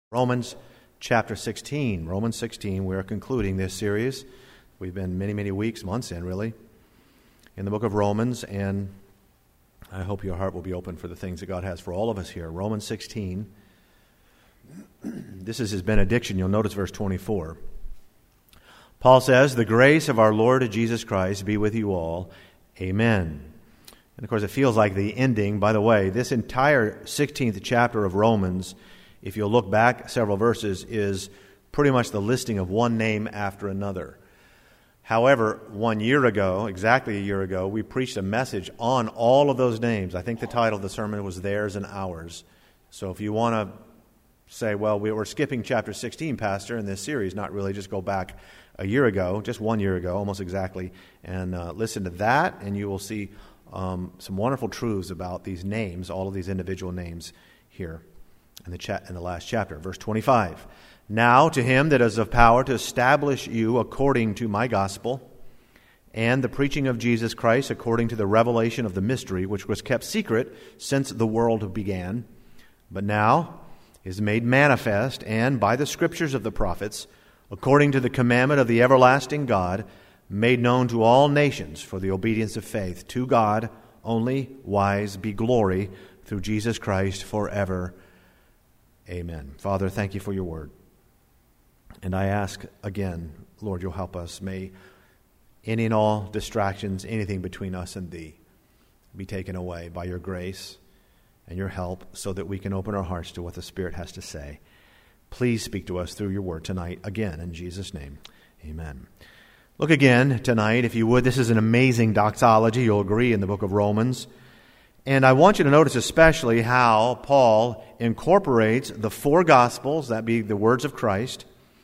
Romans chapter 16. Romans 16, we are concluding this series. We've been many weeks, months in really, in the book of Romans, and I hope your heart will be open for the things that God has for all of us here. Romans 16, this is his benediction. You'll notice verse 24. Paul says, "The grace of our Lord Jesus Christ be with you all. Amen." And of course it feels like the ending. By the way, this entire 16th chapter of Romans, if you'll look back several verses, is pretty much the listing of one name after another. However, 1 year ago, exactly a year ago, we preached a message on all of those names. I think the title of the sermon was Theirs and Ours. So if you want to say, well, we're skipping chapter 16, Pastor, in this series, not really, just go back a year ago, just 1 year ago, almost exactly, and listen to that, and you will see some wonderful truths about these names, all of these individual names here in the last chapter. Verse 25. "Now to him that is of power to establish you according to my gospel and the preaching of Jesus Christ according to the revelation of the mystery, which was kept secret since the world began, but now is made manifest, and by the scriptures of the prophets, according to the commandment of the everlasting God, made known to all nations for the obedience of faith. To God only wise be glory through Jesus Christ forever. Amen." Father, thank you for your word. And I ask again, Lord, you'll help us. May any and all distractions, anything between us and thee, be taken away by your grace and your help so that we can open our hearts to what the Spirit has to say. Please speak to us through your word tonight, again, in Jesus' name. Amen. Look again tonight, if you would. This is an amazing doxology, you'll agree, in the book of Romans. And I want you to notice especially how Paul incorporates the four Gospels, that be the words of Christ,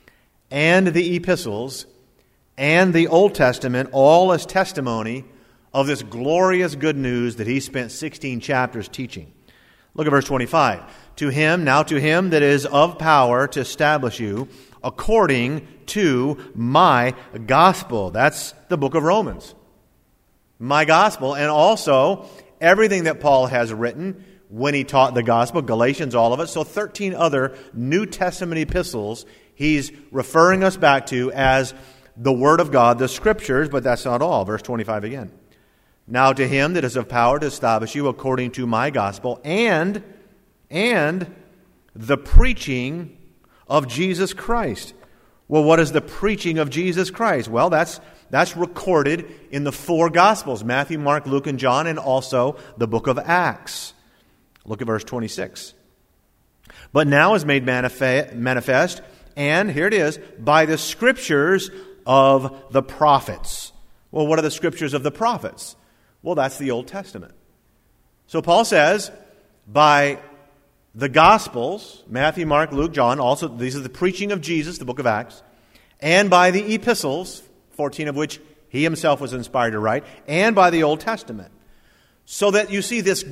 and the epistles, and the Old Testament, all as testimony of this glorious good news that he spent 16 chapters teaching. Look at verse 25. To him that is of power to establish you according to my gospel." That's the book of Romans. My gospel, and also everything that Paul has written when he taught the gospel, Galatians, all of it. So 13 other New Testament epistles he's referring us back to as the Word of God, the Scriptures, but that's not all. Verse 25 again. "Now to him that is of power to establish you according to my gospel and the preaching of Jesus Christ." Well, what is the preaching of Jesus Christ? Well, that's recorded in the four Gospels, Matthew, Mark, Luke, and John, and also the book of Acts. Look at verse 26. "But now is made manifest, and here it is, by the scriptures of the prophets." Well, what are the scriptures of the prophets? Well, that's the Old Testament. So Paul says, by the Gospels, Matthew, Mark, Luke, John, also these are the preaching of Jesus, the book of Acts, and by the epistles, 14 of which he himself was inspired to write, and by the Old Testament. So that you see this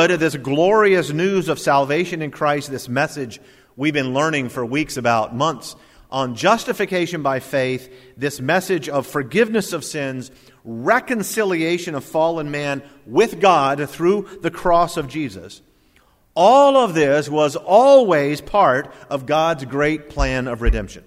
glorious news of salvation in Christ, this message we've been learning for weeks, about months, on justification by faith, this message of forgiveness of sins, reconciliation of fallen man with God through the cross of Jesus. All of this was always part of God's great plan of redemption.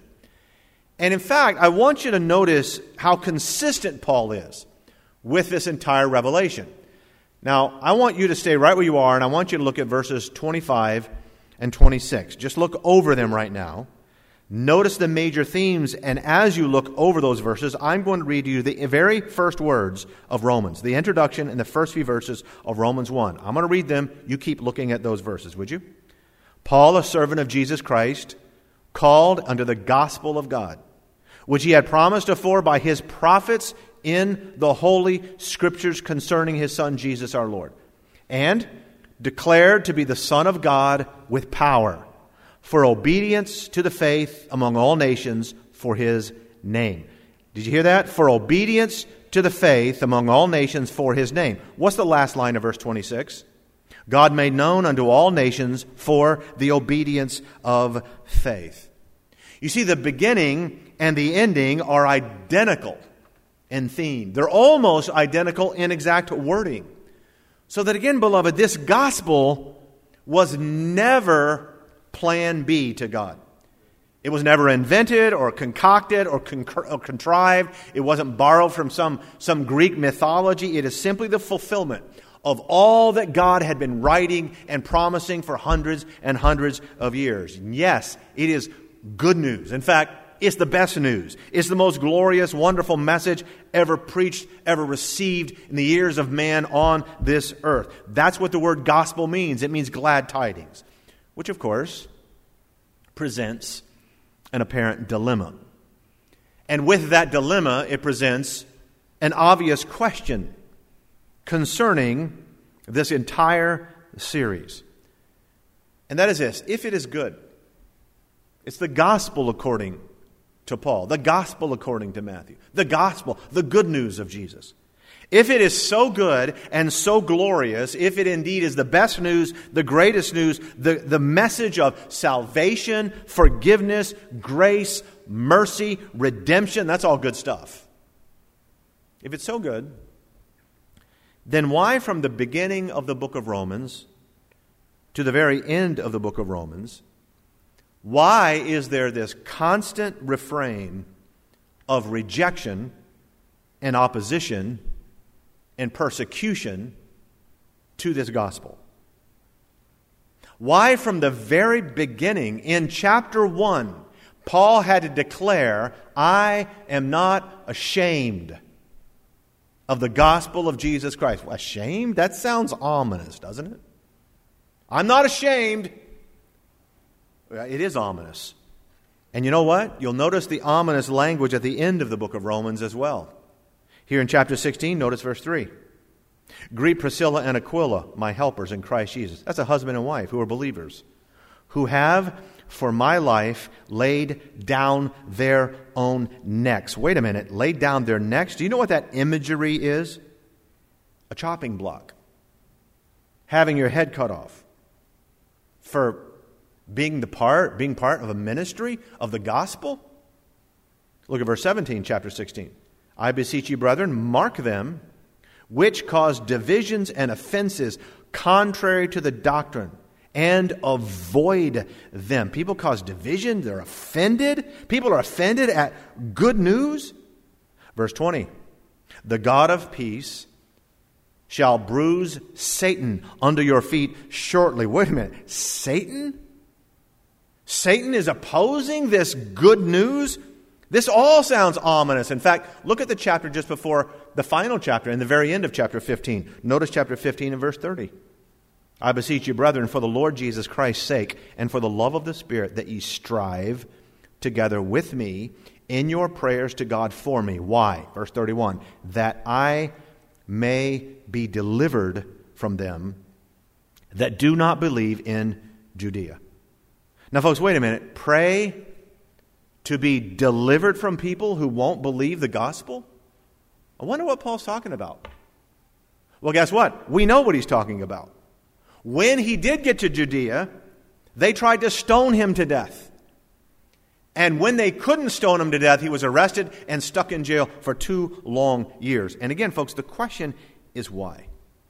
And in fact, I want you to notice how consistent Paul is with this entire revelation. Now, I want you to stay right where you are, and I want you to look at verses 25 and 26. Just look over them right now. Notice the major themes, and as you look over those verses, I'm going to read you the very first words of Romans, the introduction and the first few verses of Romans 1. I'm going to read them. You keep looking at those verses, would you? "Paul, a servant of Jesus Christ, called unto the gospel of God, which he had promised afore by his prophets in the holy scriptures concerning his Son Jesus our Lord, and declared to be the Son of God with power, for obedience to the faith among all nations for his name." Did you hear that? For obedience to the faith among all nations for his name. What's the last line of verse 26? God made known unto all nations for the obedience of faith. You see, the beginning and the ending are identical in theme. They're almost identical in exact wording. So that again, beloved, this gospel was never plan B to God. It was never invented or concocted or contrived. It wasn't borrowed from some Greek mythology. It is simply the fulfillment of all that God had been writing and promising for hundreds and hundreds of years. And yes, it is good news. In fact, it's the best news. It's the most glorious, wonderful message ever preached, ever received in the ears of man on this earth. That's what the word gospel means. It means glad tidings, which of course presents an apparent dilemma. And with that dilemma, it presents an obvious question concerning this entire series. And that is this: if it is good, it's the gospel according to Paul, the gospel according to Matthew, the gospel, the good news of Jesus. If it is so good and so glorious, if it indeed is the best news, the greatest news, the message of salvation, forgiveness, grace, mercy, redemption, that's all good stuff. If it's so good, then why from the beginning of the book of Romans to the very end of the book of Romans, why is there this constant refrain of rejection and opposition and persecution to this gospel? Why from the very beginning, in chapter 1, Paul had to declare, I am not ashamed of the gospel of Jesus Christ. Well, ashamed? That sounds ominous, doesn't it? I'm not ashamed. It is ominous. And you know what? You'll notice the ominous language at the end of the book of Romans as well. Here in chapter 16, notice verse 3. Greet Priscilla and Aquila, my helpers in Christ Jesus. That's a husband and wife who are believers, who have, for my life, laid down their own necks. Wait a minute, laid down their necks? Do you know what that imagery is? A chopping block. Having your head cut off. For being part of a ministry of the gospel? Look at verse 17, chapter 16. I beseech you, brethren, mark them which cause divisions and offenses contrary to the doctrine, and avoid them. People cause division. They're offended. People are offended at good news. Verse 20. The God of peace shall bruise Satan under your feet shortly. Wait a minute. Satan? Satan is opposing this good news? This all sounds ominous. In fact, look at the chapter just before the final chapter, in the very end of chapter 15. Notice chapter 15 and verse 30. I beseech you, brethren, for the Lord Jesus Christ's sake, and for the love of the Spirit, that ye strive together with me in your prayers to God for me. Why? Verse 31. That I may be delivered from them that do not believe in Judea. Now, folks, wait a minute. Pray to be delivered from people who won't believe the gospel? I wonder what Paul's talking about. Well, guess what? We know what he's talking about. When he did get to Judea, they tried to stone him to death. And when they couldn't stone him to death, he was arrested and stuck in jail for 2 long years. And again, folks, the question is why?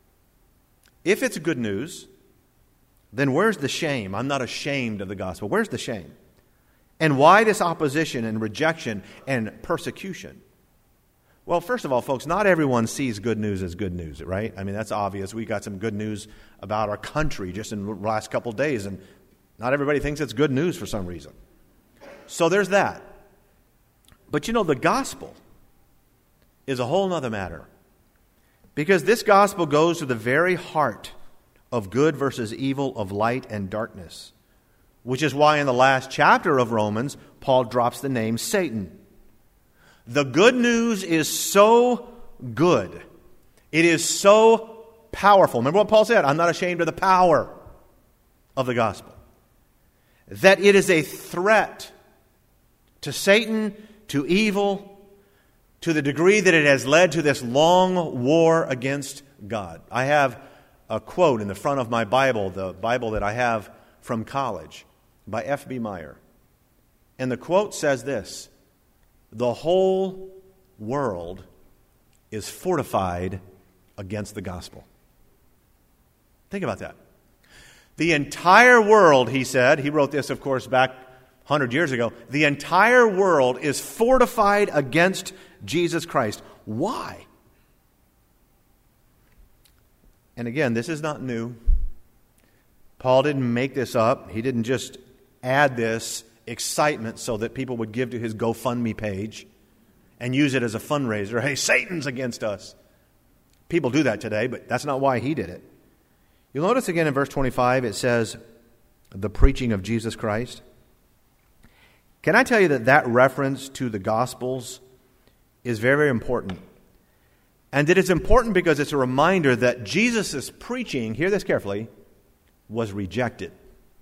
If it's good news, then where's the shame? I'm not ashamed of the gospel. Where's the shame? And why this opposition and rejection and persecution? Well, first of all, folks, not everyone sees good news as good news, right? I mean, that's obvious. We got some good news about our country just in the last couple of days, and not everybody thinks it's good news for some reason. So there's that. But you know, the gospel is a whole other matter. Because this gospel goes to the very heart of good versus evil, of light and darkness. Which is why in the last chapter of Romans, Paul drops the name Satan. The good news is so good. It is so powerful. Remember what Paul said? I'm not ashamed of the power of the gospel. That it is a threat to Satan, to evil, to the degree that it has led to this long war against God. I have a quote in the front of my Bible, the Bible that I have from college, by F.B. Meyer. And the quote says this: the whole world is fortified against the gospel. Think about that. The entire world, he said, he wrote this, of course, back 100 years ago, the entire world is fortified against Jesus Christ. Why? And again, this is not new. Paul didn't make this up. He didn't just add this excitement so that people would give to his GoFundMe page and use it as a fundraiser. Hey, Satan's against us. People do that today, but that's not why he did it. You'll notice again in verse 25, it says, the preaching of Jesus Christ. Can I tell you that reference to the Gospels is very, very important? And that it's important because it's a reminder that Jesus' preaching, hear this carefully, was rejected.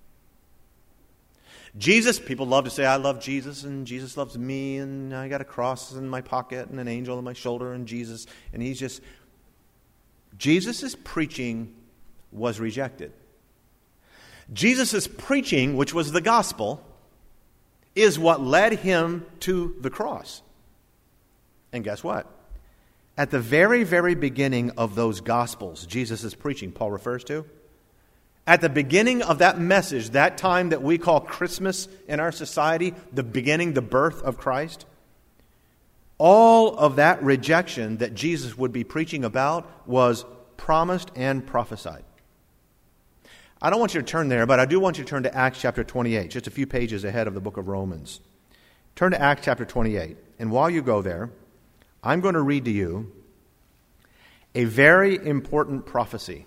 Jesus, people love to say, I love Jesus, and Jesus loves me, and I got a cross in my pocket, and an angel on my shoulder, and Jesus, and he's just... Jesus' preaching was rejected. Jesus' preaching, which was the gospel, is what led him to the cross. And guess what? At the very, very beginning of those gospels, Jesus' preaching, Paul refers to, at the beginning of that message, that time that we call Christmas in our society, the beginning, the birth of Christ, all of that rejection that Jesus would be preaching about was promised and prophesied. I don't want you to turn there, but I do want you to turn to Acts chapter 28, just a few pages ahead of the book of Romans. Turn to Acts chapter 28, and while you go there, I'm going to read to you a very important prophecy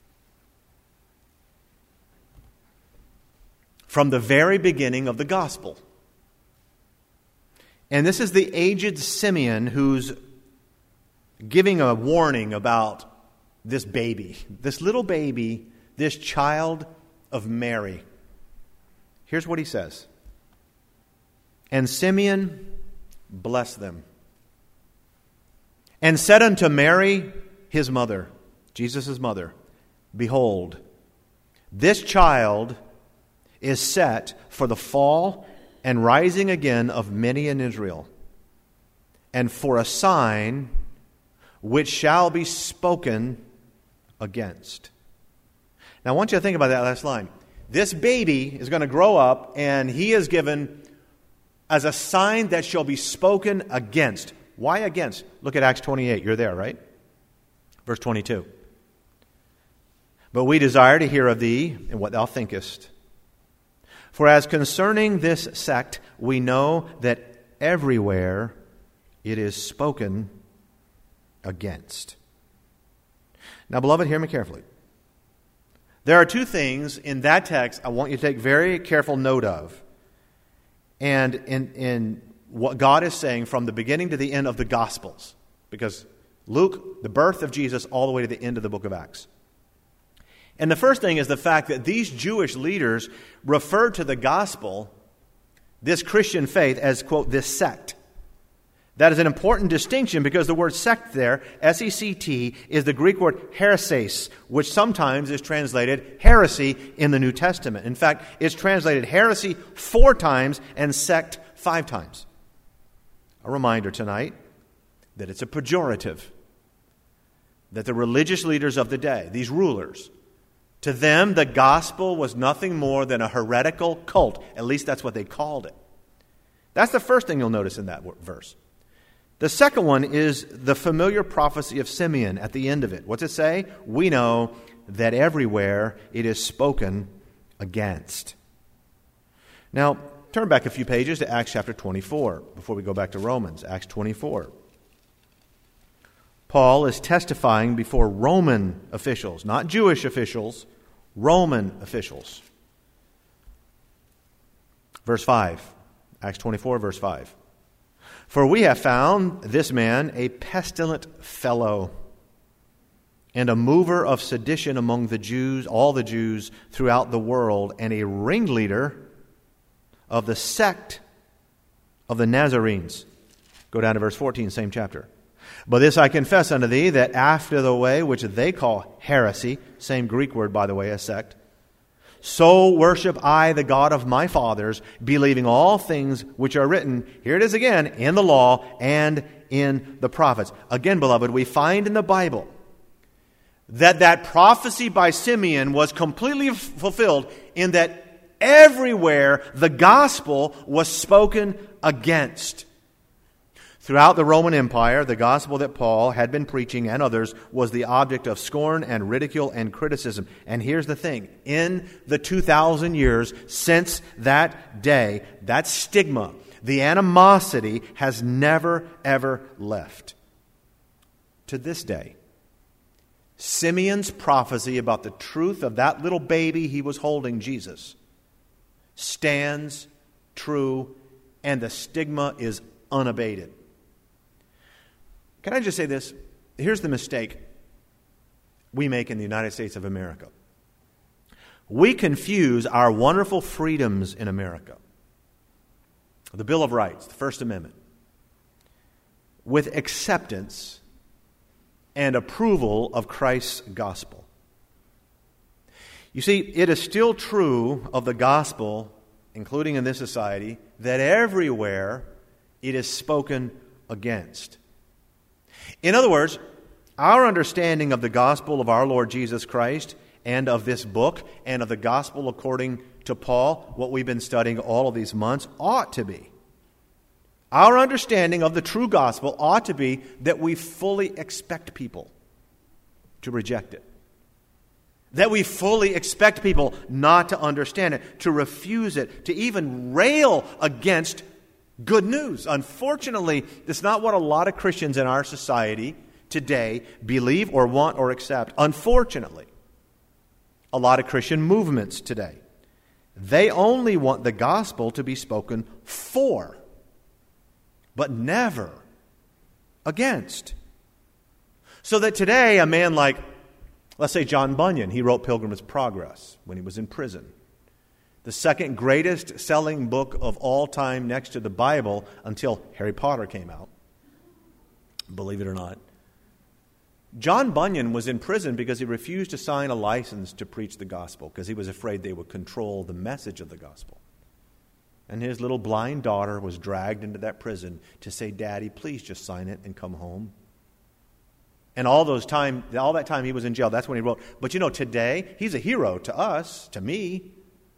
from the very beginning of the gospel. And this is the aged Simeon who's giving a warning about this baby, this little baby, this child of Mary. Here's what he says. And Simeon blessed them, and said unto Mary, his mother, Jesus' mother, behold, this child is set for the fall and rising again of many in Israel, and for a sign which shall be spoken against. Now I want you to think about that last line. This baby is going to grow up, and he is given as a sign that shall be spoken against. Why against? Look at Acts 28. You're there, right? Verse 22. But we desire to hear of thee and what thou thinkest. For as concerning this sect, we know that everywhere it is spoken against. Now, beloved, hear me carefully. There are two things in that text I want you to take very careful note of. And in what God is saying from the beginning to the end of the Gospels. Because Luke, the birth of Jesus, all the way to the end of the book of Acts. And the first thing is the fact that these Jewish leaders referred to the gospel, this Christian faith, as, quote, this sect. That is an important distinction because the word sect there, S-E-C-T, is the Greek word hereses, which sometimes is translated heresy in the New Testament. In fact, it's translated heresy 4 times and sect 5 times. A reminder tonight that it's a pejorative. That the religious leaders of the day, these rulers, to them the gospel was nothing more than a heretical cult. At least that's what they called it. That's the first thing you'll notice in that verse. The second one is the familiar prophecy of Simeon at the end of it. What's it say? We know that everywhere it is spoken against. Now, turn back a few pages to Acts chapter 24 before we go back to Romans. Acts 24. Paul is testifying before Roman officials, not Jewish officials, Roman officials. Verse 5. Acts 24, verse 5. For we have found this man a pestilent fellow and a mover of sedition among the Jews, all the Jews throughout the world, and a ringleader of the sect of the Nazarenes. Go down to verse 14, same chapter. But this I confess unto thee, that after the way which they call heresy, same Greek word, by the way, as sect, so worship I the God of my fathers, believing all things which are written, here it is again, in the law and in the prophets. Again, beloved, we find in the Bible that prophecy by Simeon was completely fulfilled in that everywhere the gospel was spoken against. Throughout the Roman Empire, the gospel that Paul had been preaching and others was the object of scorn and ridicule and criticism. And here's the thing. In the 2,000 years since that day, that stigma, the animosity has never, ever left. To this day, Simeon's prophecy about the truth of that little baby he was holding, Jesus, stands true, and the stigma is unabated. Can I just say this? Here's the mistake we make in the United States of America. We confuse our wonderful freedoms in America, the Bill of Rights, the First Amendment, with acceptance and approval of Christ's gospel. You see, it is still true of the gospel, including in this society, that everywhere it is spoken against. In other words, our understanding of the gospel of our Lord Jesus Christ and of this book and of the gospel according to Paul, what we've been studying all of these months, ought to be. Our understanding of the true gospel ought to be that we fully expect people to reject it. That we fully expect people not to understand it, to refuse it, to even rail against good news. Unfortunately, that's not what a lot of Christians in our society today believe or want or accept. Unfortunately, a lot of Christian movements today, they only want the gospel to be spoken for, but never against. So that today, a man like, let's say John Bunyan, he wrote Pilgrim's Progress when he was in prison. The second greatest selling book of all time next to the Bible until Harry Potter came out. Believe it or not. John Bunyan was in prison because he refused to sign a license to preach the gospel because he was afraid they would control the message of the gospel. And his little blind daughter was dragged into that prison to say, "Daddy, please just sign it and come home." And all that time he was in jail, that's when he wrote. But you know, today, he's a hero to us, to me.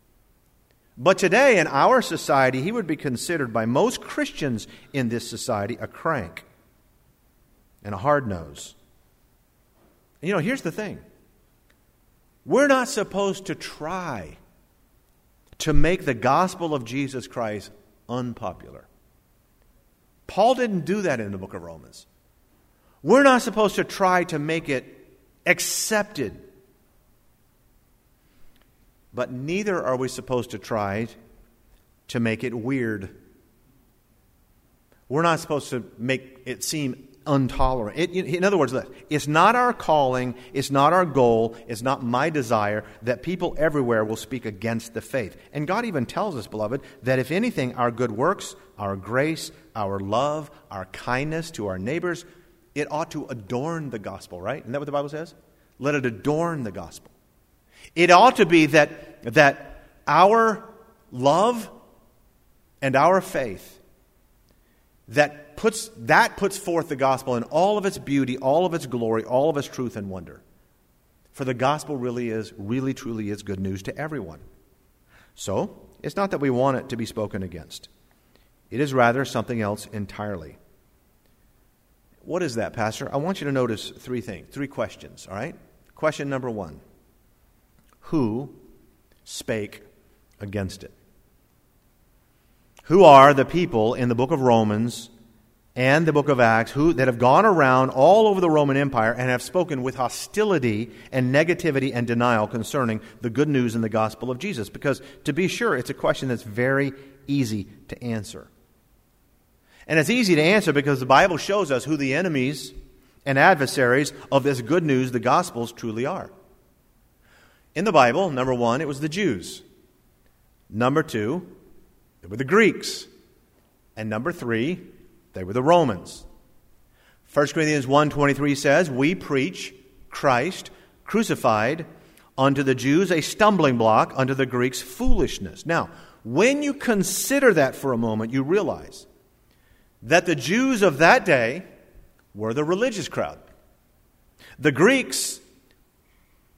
But today, in our society, he would be considered by most Christians in this society a crank and a hard nose. And you know, here's the thing. We're not supposed to try to make the gospel of Jesus Christ unpopular. Paul didn't do that in the book of Romans. We're not supposed to try to make it accepted. But neither are we supposed to try to make it weird. We're not supposed to make it seem intolerant. In other words, it's not our calling, it's not our goal, it's not my desire that people everywhere will speak against the faith. And God even tells us, beloved, that if anything, our good works, our grace, our love, our kindness to our neighbors, it ought to adorn the gospel, right? Isn't that what the Bible says? Let it adorn the gospel. It ought to be that our love and our faith that puts forth the gospel in all of its beauty, all of its glory, all of its truth and wonder. For the gospel really truly is good news to everyone. So, it's not that we want it to be spoken against. It is rather something else entirely. What is that, Pastor? I want you to notice three questions, all right? Question number 1. Who spake against it? Who are the people in the book of Romans and the book of Acts that have gone around all over the Roman Empire and have spoken with hostility and negativity and denial concerning the good news and the gospel of Jesus? Because, to be sure, it's a question that's very easy to answer. And it's easy to answer because the Bible shows us who the enemies and adversaries of this good news, the gospels, truly are. In the Bible, number 1, it was the Jews. Number 2, they were the Greeks. And number 3, they were the Romans. 1 Corinthians 1:23 says, "We preach Christ crucified, unto the Jews a stumbling block, unto the Greeks foolishness." Now, when you consider that for a moment, you realize that the Jews of that day were the religious crowd. The Greeks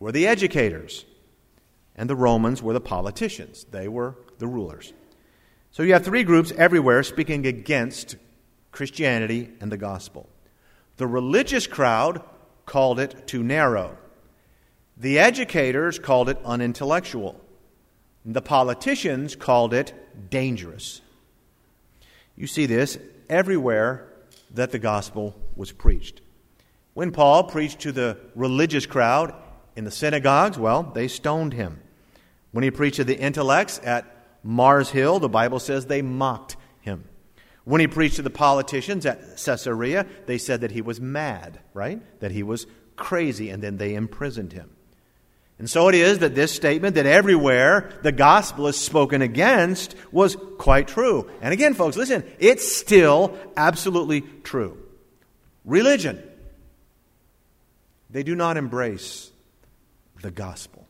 were the educators, and the Romans were the politicians. They were the rulers. So you have three groups everywhere speaking against Christianity and the gospel. The religious crowd called it too narrow. The educators called it unintellectual. The politicians called it dangerous. You see this everywhere that the gospel was preached. When Paul preached to the religious crowd in the synagogues, well, they stoned him. When he preached to the intellects at Mars Hill, the Bible says they mocked him. When he preached to the politicians at Caesarea, they said that he was mad, right? That he was crazy, and then they imprisoned him. And so it is that this statement that everywhere the gospel is spoken against was quite true. And again, folks, listen, it's still absolutely true. Religion, they do not embrace the gospel.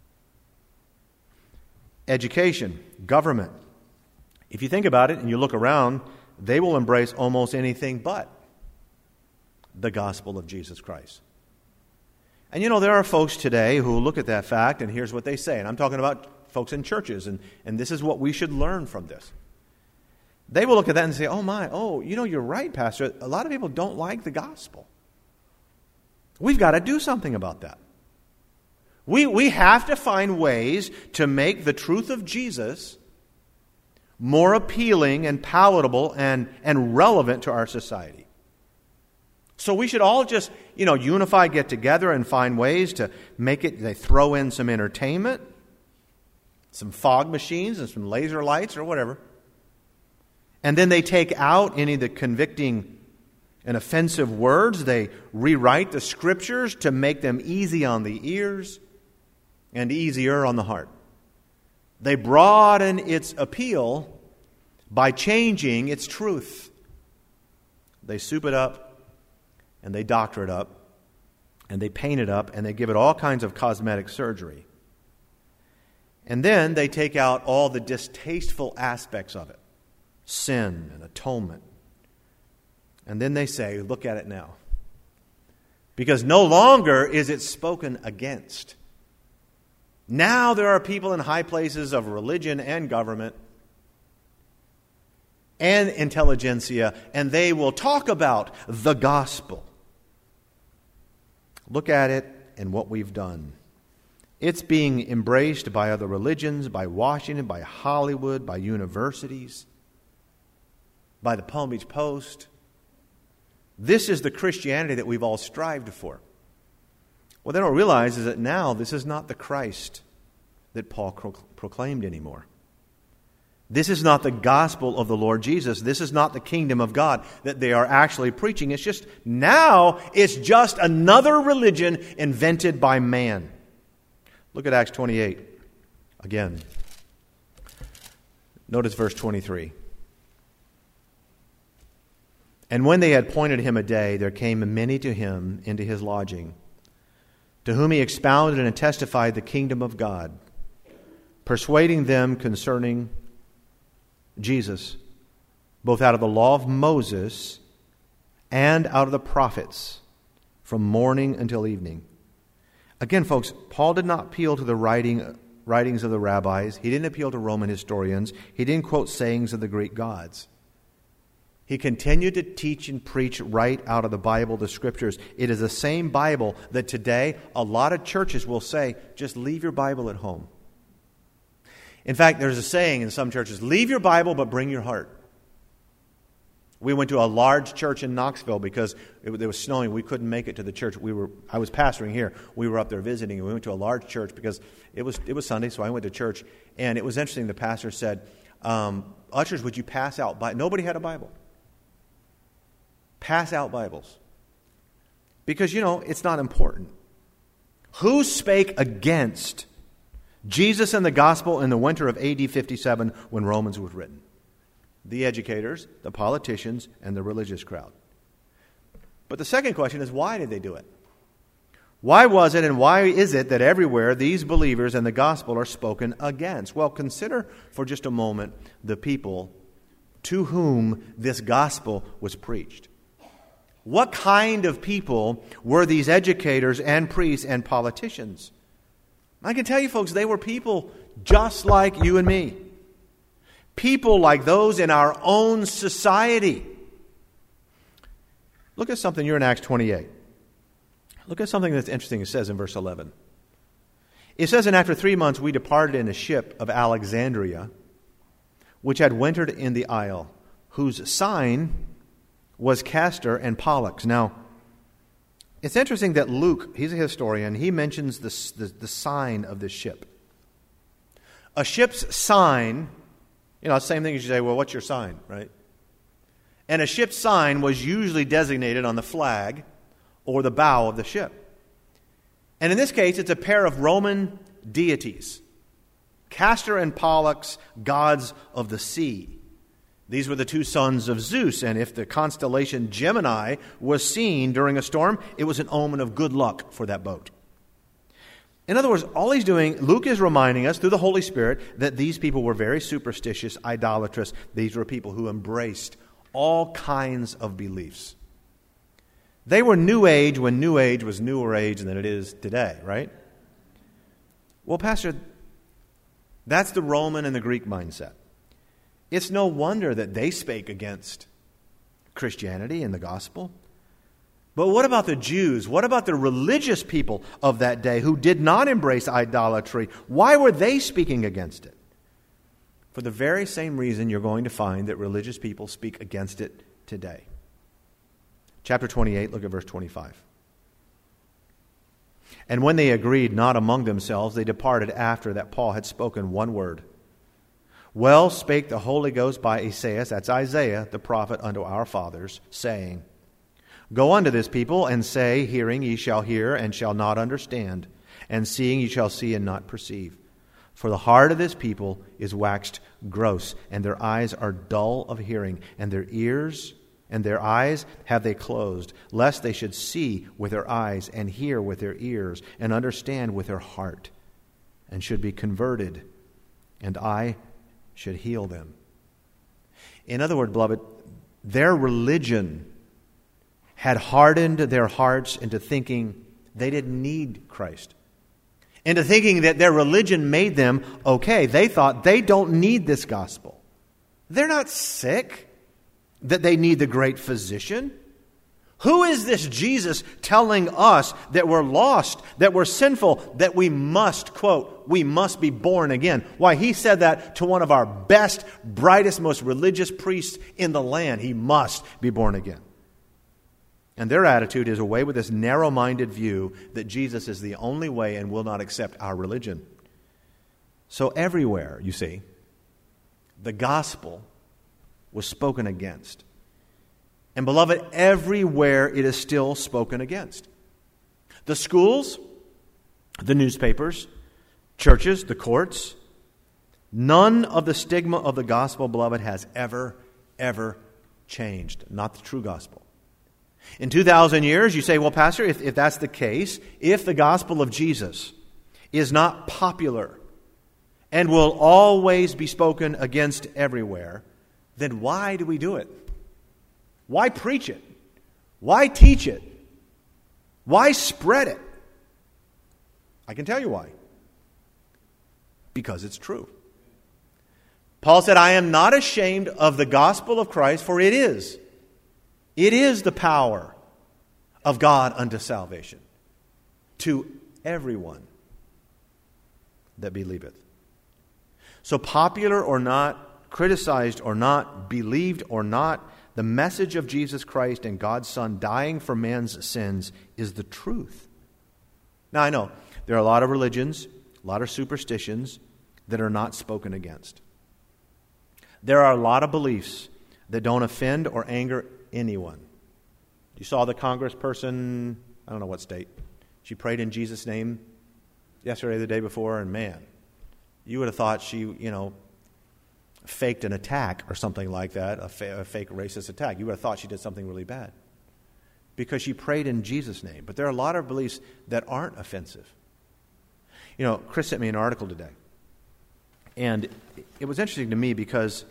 Education, government, if you think about it and you look around, they will embrace almost anything but the gospel of Jesus Christ. And you know, there are folks today who look at that fact, and here's what they say. And I'm talking about folks in churches, and this is what we should learn from this. They will look at that and say, you're right, Pastor. A lot of people don't like the gospel. We've got to do something about that. We have to find ways to make the truth of Jesus more appealing and palatable and relevant to our society. So we should all just, unify, get together, and find ways to make it. They throw in some entertainment, some fog machines and some laser lights or whatever. And then they take out any of the convicting and offensive words. They rewrite the scriptures to make them easy on the ears and easier on the heart. They broaden its appeal by changing its truth. They soup it up, and they doctor it up, and they paint it up, and they give it all kinds of cosmetic surgery. And then they take out all the distasteful aspects of it, sin and atonement. And then they say, look at it now. Because no longer is it spoken against. Now there are people in high places of religion and government and intelligentsia, and they will talk about the gospel. Look at it and what we've done. It's being embraced by other religions, by Washington, by Hollywood, by universities, by the Palm Beach Post. This is the Christianity that we've all strived for. What they don't realize is that now this is not the Christ that Paul proclaimed anymore. This is not the gospel of the Lord Jesus. This is not the kingdom of God that they are actually preaching. It's just another religion invented by man. Look at Acts 28 again. Notice verse 23. And when they had appointed him a day, there came many to him into his lodging, to whom he expounded and testified the kingdom of God, persuading them concerning Jesus, both out of the law of Moses and out of the prophets, from morning until evening. Again, folks, Paul did not appeal to the writings of the rabbis. He didn't appeal to Roman historians. He didn't quote sayings of the Greek gods. He continued to teach and preach right out of the Bible, the Scriptures. It is the same Bible that today a lot of churches will say, just leave your Bible at home. In fact, there's a saying in some churches, leave your Bible but bring your heart. We went to a large church in Knoxville because it was snowing. We couldn't make it to the church. I was pastoring here. We were up there visiting, and we went to a large church because it was Sunday, so I went to church. And it was interesting. The pastor said, ushers, would you pass out Bibles? Nobody had a Bible. Pass out Bibles. Because, it's not important. Who spake against Jesus and the gospel in the winter of AD 57 when Romans was written? The educators, the politicians, and the religious crowd. But the second question is, why did they do it? Why was it and why is it that everywhere these believers and the gospel are spoken against? Well, consider for just a moment the people to whom this gospel was preached. What kind of people were these educators and priests and politicians? I can tell you, folks, they were people just like you and me. People like those in our own society. Look at something, you're in Acts 28. Look at something that's interesting. It says in verse 11. It says, and after 3 months we departed in a ship of Alexandria, which had wintered in the isle, whose sign was Castor and Pollux. Now, it's interesting that Luke, he's a historian, he mentions the sign of this ship. A ship's sign, the same thing as you say, well, what's your sign, right? And a ship's sign was usually designated on the flag or the bow of the ship. And in this case, it's a pair of Roman deities, Castor and Pollux, gods of the sea. These were the two sons of Zeus, and if the constellation Gemini was seen during a storm, it was an omen of good luck for that boat. In other words, all he's doing, Luke is reminding us through the Holy Spirit that these people were very superstitious, idolatrous. These were people who embraced all kinds of beliefs. They were New Age when New Age was newer age than it is today, right? Well, Pastor, that's the Roman and the Greek mindset. It's no wonder that they spake against Christianity and the gospel. But what about the Jews? What about the religious people of that day who did not embrace idolatry? Why were they speaking against it? For the very same reason you're going to find that religious people speak against it today. Chapter 28, look at verse 25. And when they agreed not among themselves, they departed after that Paul had spoken one word. Well spake the Holy Ghost by Esaias, that's Isaiah, the prophet unto our fathers, saying, Go unto this people, and say, Hearing ye shall hear, and shall not understand, and seeing ye shall see, and not perceive. For the heart of this people is waxed gross, and their eyes are dull of hearing, and their eyes have they closed, lest they should see with their eyes, and hear with their ears, and understand with their heart, and should be converted, and I should heal them. In other words, beloved, their religion had hardened their hearts into thinking they didn't need Christ, into thinking that their religion made them okay. They thought they don't need this gospel. They're not sick, that they need the great physician. Who is this Jesus telling us that we're lost, that we're sinful, that we must, quote, we must be born again? Why, he said that to one of our best, brightest, most religious priests in the land. He must be born again. And their attitude is away with this narrow-minded view that Jesus is the only way and will not accept our religion. So everywhere, you see, the gospel was spoken against. And beloved, everywhere it is still spoken against. The schools, the newspapers, churches, the courts, none of the stigma of the gospel, beloved, has ever changed. Not the true gospel. In 2,000 years, you say, well, Pastor, if that's the case, if the gospel of Jesus is not popular and will always be spoken against everywhere, then why do we do it? Why preach it? Why teach it? Why spread it? I can tell you why. Because it's true. Paul said, I am not ashamed of the gospel of Christ, for it is the power of God unto salvation to everyone that believeth. So popular or not, criticized or not, believed or not, the message of Jesus Christ and God's Son dying for man's sins is the truth. Now, I know there are a lot of religions, a lot of superstitions that are not spoken against. There are a lot of beliefs that don't offend or anger anyone. You saw the congressperson, I don't know what state, she prayed in Jesus' name yesterday, the day before, and man, you would have thought she, faked an attack or something like that, a fake racist attack. You would have thought she did something really bad because she prayed in Jesus' name. But there are a lot of beliefs that aren't offensive. Chris sent me an article today, and it was interesting to me because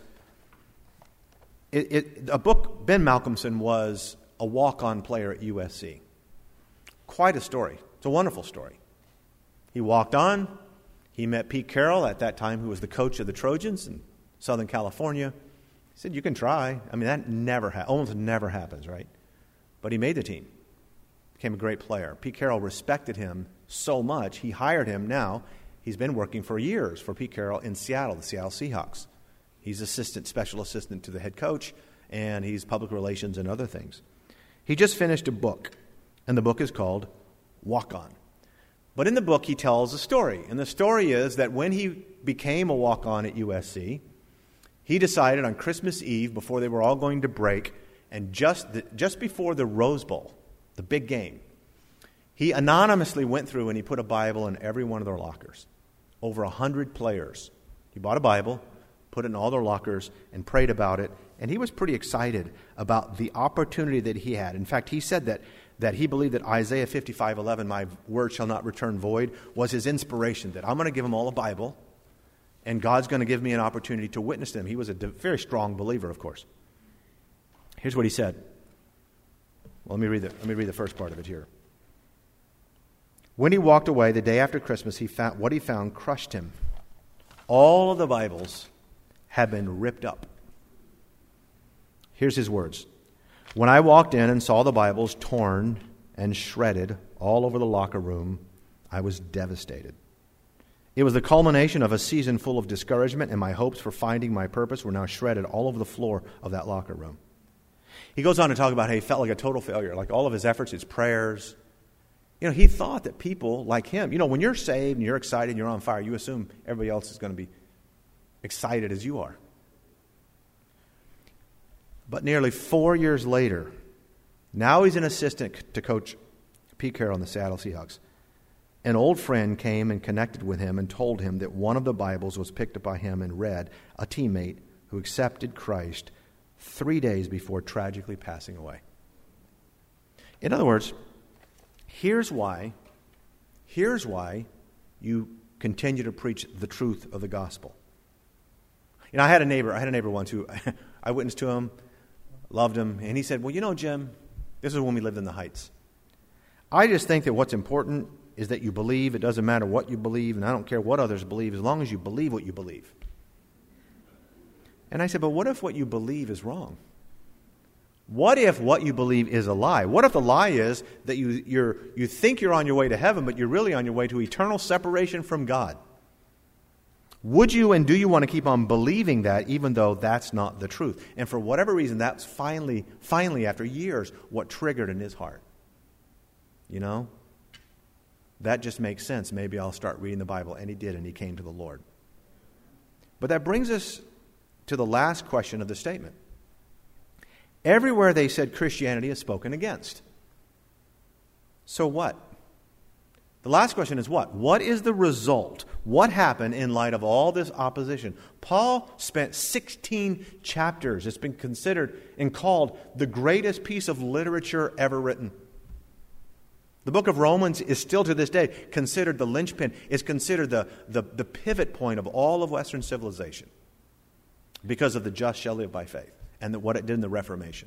a book, Ben Malcolmson was a walk-on player at USC. Quite a story. It's a wonderful story. He walked on, He met Pete Carroll at that time, who was the coach of the Trojans in Southern California. He said, you can try. I mean, that almost never happens, right? But he made the team. Became a great player. Pete Carroll respected him so much, he hired him. Now, he's been working for years for Pete Carroll in Seattle, the Seattle Seahawks. He's special assistant to the head coach, and he's public relations and other things. He just finished a book, and the book is called Walk On. But in the book, he tells a story. And the story is that when he became a walk-on at USC, he decided on Christmas Eve, before they were all going to break, and just before the Rose Bowl, the big game, he anonymously went through and he put a Bible in every one of their lockers. Over 100 players. He bought a Bible, put it in all their lockers, and prayed about it. And he was pretty excited about the opportunity that he had. In fact, he said that he believed that Isaiah 55:11, my word shall not return void, was his inspiration, that I'm going to give them all a Bible, and God's going to give me an opportunity to witness them. He was a very strong believer, of course. Here's what he said. Well, let me read the first part of it here. When he walked away the day after Christmas, what he found crushed him. All of the Bibles had been ripped up. Here's his words. When I walked in and saw the Bibles torn and shredded all over the locker room, I was devastated. It was the culmination of a season full of discouragement, and my hopes for finding my purpose were now shredded all over the floor of that locker room. He goes on to talk about how he felt like a total failure, like all of his efforts, his prayers. He thought that people like him, when you're saved and you're excited and you're on fire, you assume everybody else is going to be excited as you are. But nearly 4 years later, now he's an assistant to Coach Pete Carroll in the Seattle Seahawks. An old friend came and connected with him and told him that one of the Bibles was picked up by him and read a teammate who accepted Christ 3 days before tragically passing away. In other words, here's why you continue to preach the truth of the gospel. I had a neighbor once who I witnessed to him, loved him, and he said, well, Jim, this is when we lived in the Heights. I just think that what's important is that you believe. It doesn't matter what you believe, and I don't care what others believe, as long as you believe what you believe. And I said, but what if what you believe is wrong? What if what you believe is a lie? What if the lie is that you think you're on your way to heaven, but you're really on your way to eternal separation from God? Would you and do you want to keep on believing that, even though that's not the truth? And for whatever reason, that's finally, after years, what triggered in his heart. That just makes sense. Maybe I'll start reading the Bible. And he did, and he came to the Lord. But that brings us to the last question of the statement. Everywhere they said Christianity is spoken against. So what? The last question is what? What is the result? What happened in light of all this opposition? Paul spent 16 chapters. It's been considered and called the greatest piece of literature ever written. The book of Romans is still to this day considered the linchpin. It's considered the pivot point of all of Western civilization because of the just shall live by faith and what it did in the Reformation.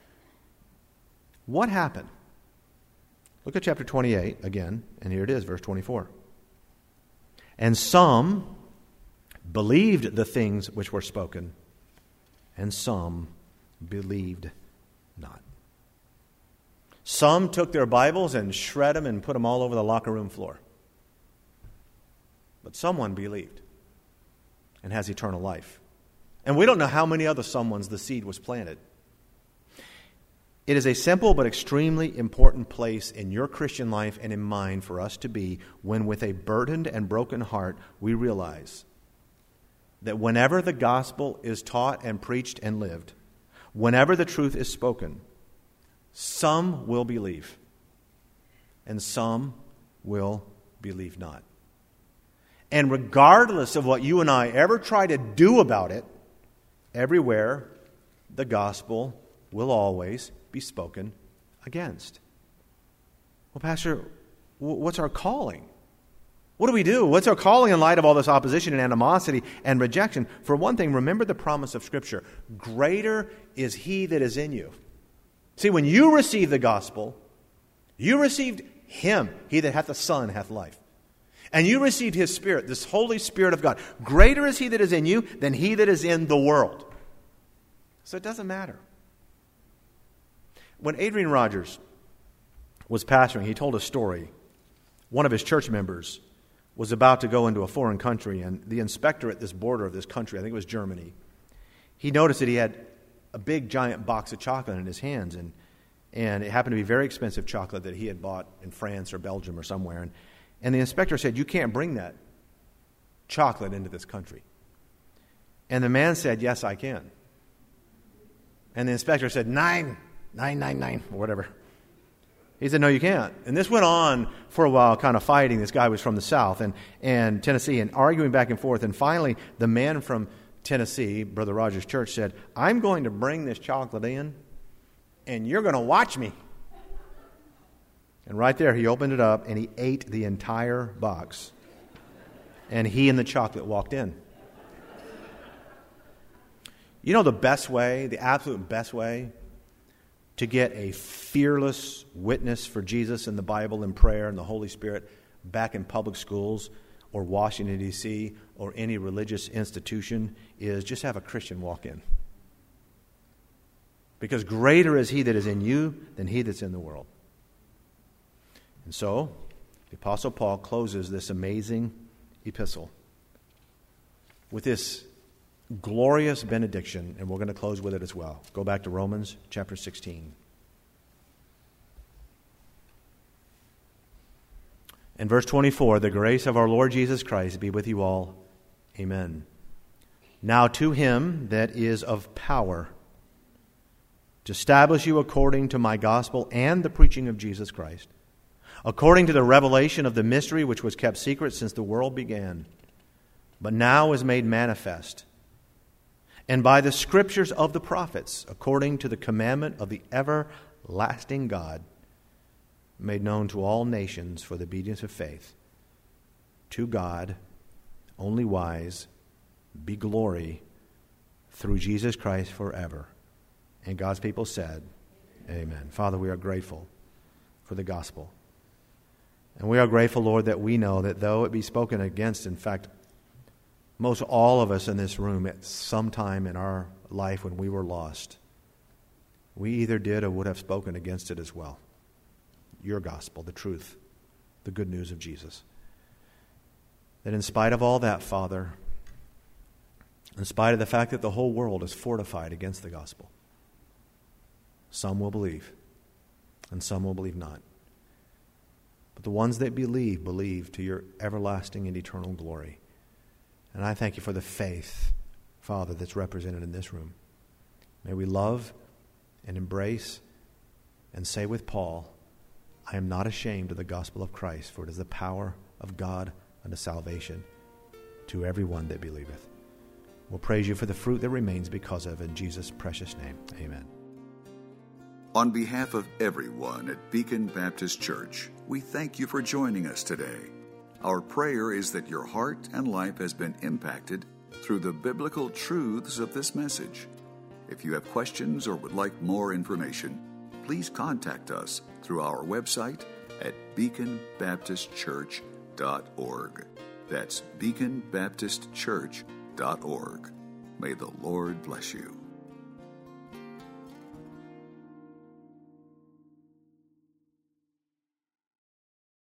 What happened? Look at chapter 28 again, and here it is, verse 24. And some believed the things which were spoken, and some believed not. Some took their Bibles and shred them and put them all over the locker room floor. But someone believed and has eternal life. And we don't know how many other someones the seed was planted. It is a simple but extremely important place in your Christian life and in mine for us to be when with a burdened and broken heart we realize that whenever the gospel is taught and preached and lived, whenever the truth is spoken, some will believe and some will believe not. And regardless of what you and I ever try to do about it, everywhere the gospel will always be spoken against. Well, Pastor, what's our calling? What do we do? What's our calling in light of all this opposition and animosity and rejection? For one thing, remember the promise of Scripture. Greater is He that is in you. See, when you received the gospel, you received Him. He that hath the Son hath life. and you received His Spirit, this Holy Spirit of God, greater is He that is in you than he that is in the world. So it doesn't matter. When Adrian Rogers was pastoring, he told a story. One of his church members was about to go into a foreign country, and the inspector at this border of this country, I think it was Germany, he noticed that he had a big giant box of chocolate in his hands, and it happened to be very expensive chocolate that he had bought in France or Belgium or somewhere. And the inspector said, "You can't bring that chocolate into this country." And the man said, "Yes, I can." And the inspector said, 999, or whatever. He said, "No, you can't." And this went on for a while, kind of fighting. This guy was from the South and Tennessee, and arguing back and forth. And finally, the man from Tennessee, Brother Rogers' church, said, "I'm going to bring this chocolate in, and you're going to watch me." And right there, he opened it up, and he ate the entire box. And he and the chocolate walked in. You know the best way, the absolute best way to get a fearless witness for Jesus in the Bible and prayer and the Holy Spirit back in public schools or Washington, D.C., or any religious institution is just have a Christian walk in. Because greater is He that is in you than he that's in the world. And so, the Apostle Paul closes this amazing epistle with this glorious benediction, and we're going to close with it as well. Go back to Romans chapter 16. In verse 24, "The grace of our Lord Jesus Christ be with you all. Amen. Now to Him that is of power, to establish you according to my gospel and the preaching of Jesus Christ, according to the revelation of the mystery which was kept secret since the world began, but now is made manifest, and by the scriptures of the prophets, according to the commandment of the everlasting God, made known to all nations for the obedience of faith. To God, only wise, be glory through Jesus Christ forever." And God's people said, Amen. Father, we are grateful for the gospel. And we are grateful, Lord, that we know that though it be spoken against, in fact, most all of us in this room at some time in our life when we were lost, we either did or would have spoken against it as well. Your gospel, the truth, the good news of Jesus. That in spite of all that, Father, in spite of the fact that the whole world is fortified against the gospel, some will believe, and some will believe not. But the ones that believe, believe to your everlasting and eternal glory. And I thank you for the faith, Father, that's represented in this room. May we love and embrace and say with Paul, "I am not ashamed of the gospel of Christ, for it is the power of God unto salvation to everyone that believeth." We'll praise you for the fruit that remains because of, in Jesus' precious name. Amen. On behalf of everyone at Beacon Baptist Church, we thank you for joining us today. Our prayer is that your heart and life has been impacted through the biblical truths of this message. If you have questions or would like more information, please contact us through our website at beaconbaptistchurch.org. That's beaconbaptistchurch.org. May the Lord bless you.